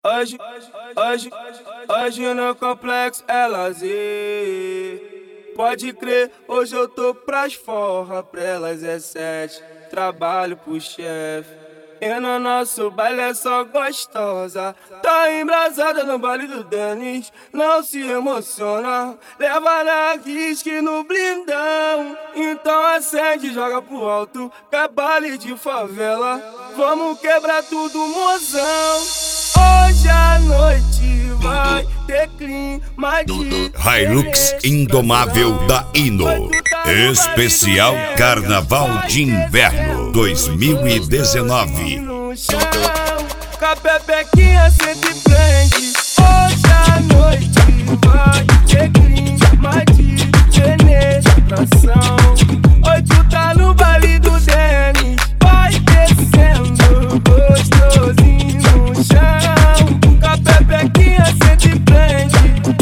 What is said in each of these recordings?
Hoje no complexo é lazer. Pode crer, hoje eu tô pras forra, pra elas é 7. Trabalho pro chefe. E no nosso baile é só gostosa. Tá embrasada no baile do Denis. Não se emociona, leva na risque no blindão. Então acende e joga pro alto, que é baile de favela. Vamos quebrar tudo, mozão. Hoje à noite vai ter clima de Hilux Indomável da Hino. Especial Carnaval de Inverno 2019. No chão, com a pepequinha sempre prende. Hoje à noite vai ter clima de penetração. Hoje tu tá no baile do Denis. Vai descendo gostosinho no chão, com a pepequinha sempre prende.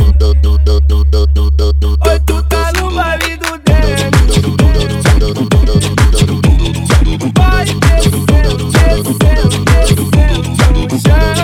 Hoje tu tá no baile do Denis. Vai descendo, descendo, descendo no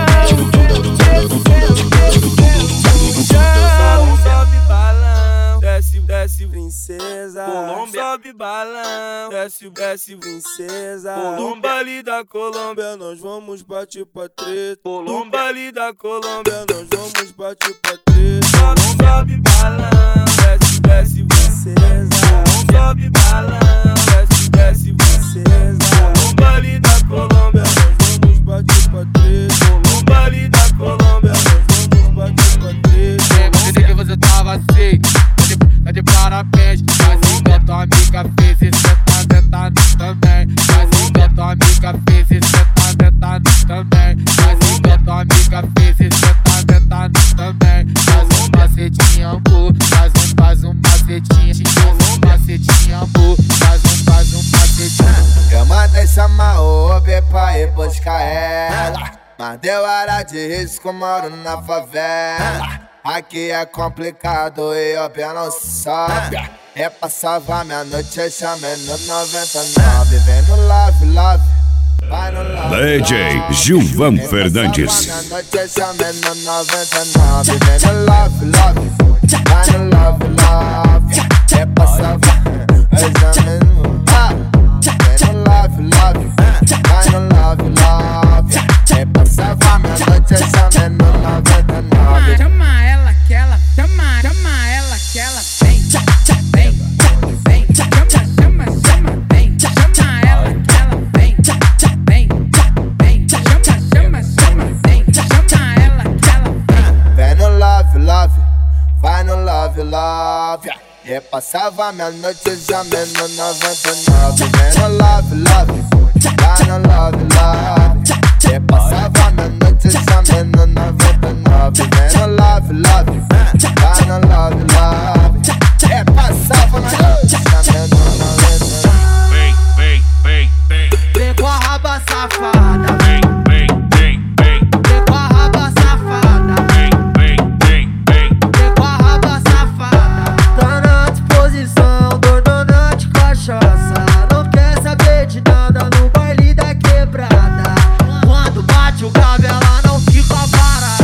chão. Sobe balão, desce princesa. Colômbia. Sobe balão, desce princesa. No baile da Colômbia nós vamos partir pra treta. No baile da Colômbia nós vamos partir pra treta. Sobe balão, desce princesa. Sobe balão, desce princesa. No baile da Colômbia nós vamos partir pra treta. No baile da Colômbia nós vamos partir pra treta. Você que você tava assim, tá de parabéns. Mas igual tua amiga fez e cê tá tentando também. Mas igual tua amiga fez e cê tá tentando também. Mas igual tua amiga fez e cê tá tentando também. Faz um macetinho, faz um macetinho, amor. Faz um macetinho. Eu mandei chamar o Uber pra ir buscar ela, mas deu hora de risco, moro na favela. Aqui é complicado e o pé não sobe. É pra salvar minha noite, eu chamei no 99. Vem no love, vai no love. DJ Gilvan Fernandes. Minha noite, eu chamei no 99. Vem no love, vai no love. É pra salvar, eu chamei no vem no love, vai no love. É pra salvar minha noite, eu chamei no 99. Chama ela que ela vem, chama ela que ela vem, chama ela que ela vem. Vem no love, vai no love. É pra salvar minha noite, eu chamei no 99. Vem no love, vai no love. É pra salvar minha noite, eu chamei no 99. Vem no love, vai no love. É pra salvar minha noite, eu chamei no 99. Vem com a raba safada. Vem. Vem com a raba safada. Vem com a raba safada. Tá na disposição, doidona de cachaça. Não quer saber de nada no baile da quebrada. Quando bate o grave ela não fica parada.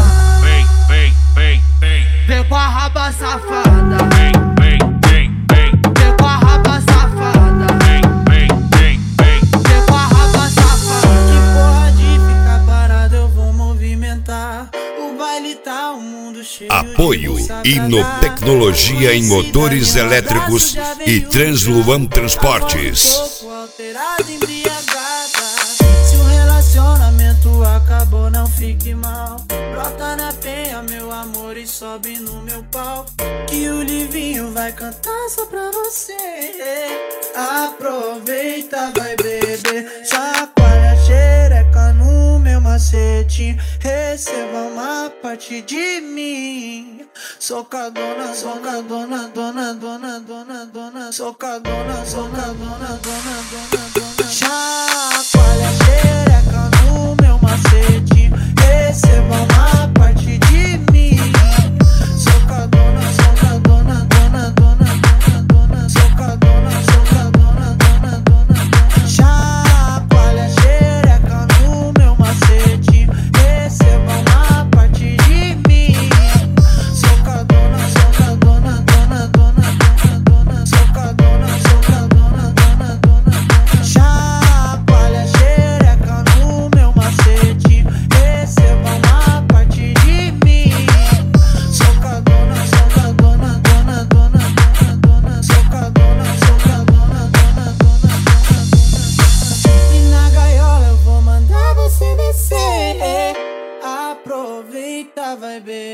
Vem com a raba safada. Vem com a raba safada. Vem com a raba safada. Que porra de ficar parado, eu vou movimentar. O baile tá o mundo cheio. Apoio Inotecnologia em motores elétricos e Transluan Transportes. Alterada, embriagada. Se o relacionamento acabou, não fique mal. Brota na penha, meu amor, e sobe no meu pau. Que o Livinho vai cantar só pra você. Aproveita, vai beber. Chacoalha a xereca no meu macetinho. Receba uma parte de mim. Socadona, socadona, dona. Socadona. Chacoalha a xereca no meu macetinho. Receba uma parte de mim. Socadona, dona. Socadona, dona. Chacoalha a xereca no meu macetinho. Receba uma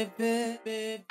bebê, bebê.